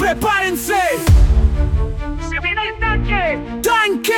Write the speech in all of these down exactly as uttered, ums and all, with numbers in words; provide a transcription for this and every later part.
¡Prepárense! ¡Se viene el tanque! ¡Tanque!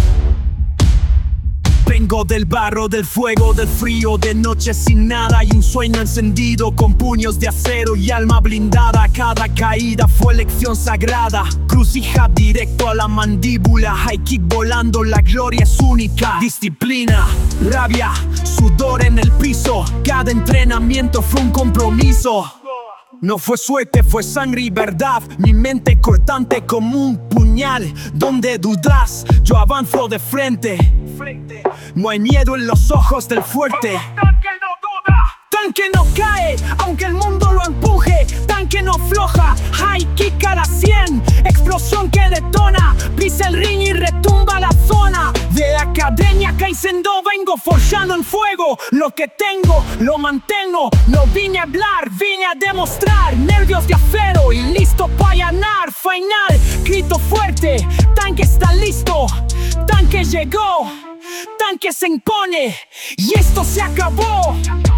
Vengo del barro, del fuego, del frío, de noche sin nada y un sueño encendido con puños de acero y alma blindada. Cada caída fue lección sagrada, crucija directo a la mandíbula. High kick volando, la gloria es única. Disciplina, rabia, sudor en el piso. Cada entrenamiento fue un compromiso. No fue suerte, fue sangre y verdad. Mi mente cortante como un puñal. Donde dudas, yo avanzo de frente. No hay miedo en los ojos del fuerte. Tanque no duda. Tanque no cae, aunque el mundo lo empuje. Tanque no floja, high kick a la cien. Explosión que detona, pisa el ring y retumba la zona. De Academia Kaizen-Do vengo forjando en fuego. Lo que tengo, lo mantengo. No vine a hablar, vine a demostrar. Nervios de acero y listo para ganar. Final, grito fuerte, tanque está listo. Tanque llegó, tanque se impone y esto se acabó.